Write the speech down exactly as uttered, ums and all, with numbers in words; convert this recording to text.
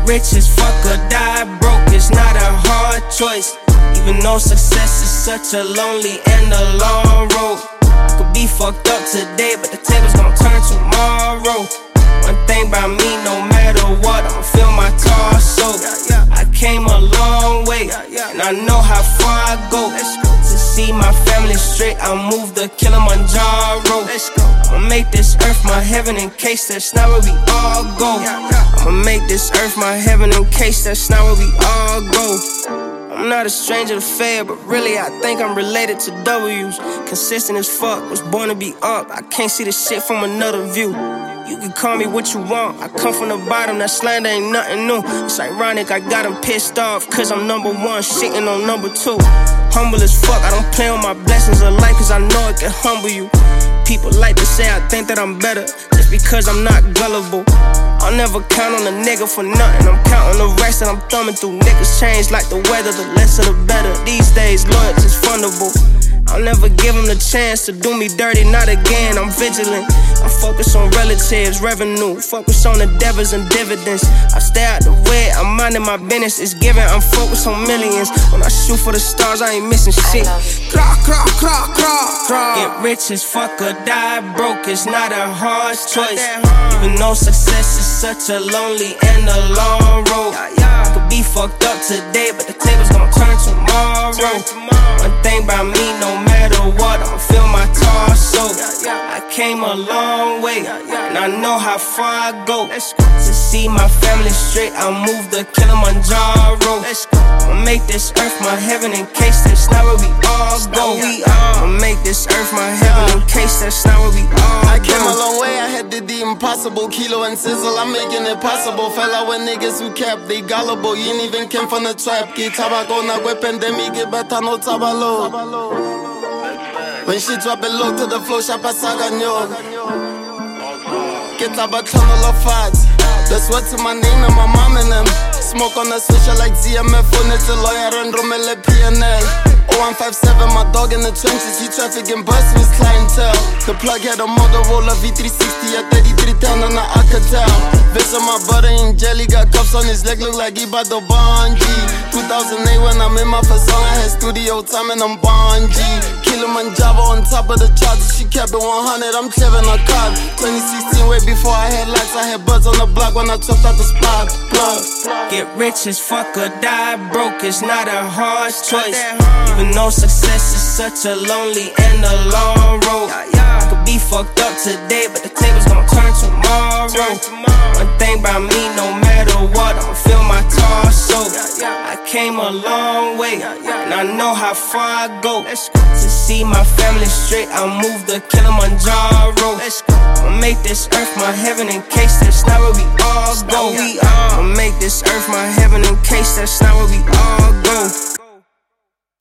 rich as fuck or die broke, it's not a hard choice. Even though success is such a lonely and a long road. I could be fucked up today, but the table's gon' turn tomorrow. One thing about me, no matter what, I'ma feel my torso. I came a long way, and I know how far I go. To see my family straight, I'll move the Kilimanjaro. I'ma make this earth my heaven in case that's not where we all go. I'ma make this earth my heaven in case that's not where we all go. I'm not a stranger to fail, but really I think I'm related to W's. Consistent as fuck, was born to be up. I can't see the shit from another view. You can call me what you want, I come from the bottom, that slander ain't nothing new. It's ironic, I got them pissed off, cause I'm number one, shitting on number two. Humble as fuck, I don't play on my blessings of life, cause I know it can humble you. People like to say I think that I'm better, just because I'm not gullible. I'll never count on a nigga for nothing, I'm counting the rest and I'm thumbing through. Niggas change like the weather, the lesser the better. These days, loyalty's fundable. I'll never give them the chance to do me dirty, not again, I'm vigilant. I'm focused on relatives, revenue, focused on the devils and dividends. I stay out the way, I'm minding my business, it's given, I'm focused on millions. When I shoot for the stars, I ain't missing shit. Craw, craw, craw, craw, craw. Get rich as fuck or die broke, it's not a hard choice. Even though success is such a lonely and a long road. I could be fucked up today, but the table's gon' turn tomorrow. One thing about me, no matter what, I'ma feel my torso. I came a long way, and I know how far I go. To see my family straight, I'll move the Kilimanjaro. I'ma make this earth my heaven in case that's not where we all go. I'ma make this earth my heaven in case that's not where we all go. I came a long way, I had did the impossible. Kilo and sizzle, I'm making it possible. Fell out with niggas who cap, they gullible. You ain't even came from the trap. Ki tabaco na kwe pandemic, get better no tabalo. When she drop it low to the flow, shapa saganyo. Get tabatlono la fat. That's what to my name and my mom and them. Smoke on the switcher like Z M F, on it's a lawyer and Romele P N L. oh one five seven, my dog in the trenches, he trafficking bus with his clientele. The plug had a Motorola V three sixty at thirty-three ten on the Alcatel. Visit my brother in jelly, got cuffs on his leg, look like he bout to bungee. two thousand eight when I'm in my first song, I had studio time and I'm bungee. Kilimanjaro on top of the charts, she kept it one hundred, I'm clearing a card. twenty sixteen, way before I had lights, I had buds on the block when I chopped out the spot. Plug. Get rich as fuck or die broke, it's not a hard choice. Even though success is such a lonely and a long road. I could be fucked up today, but the table's gon' turn tomorrow. One thing about me, no matter what, I'ma feel my torso. I came a long way, and I know how far I go. To see my family straight, I'll move the Kilimanjaro. I'ma make this earth my heaven in case that's not where we all go. I'ma make this earth my heaven in case that's not where we all go.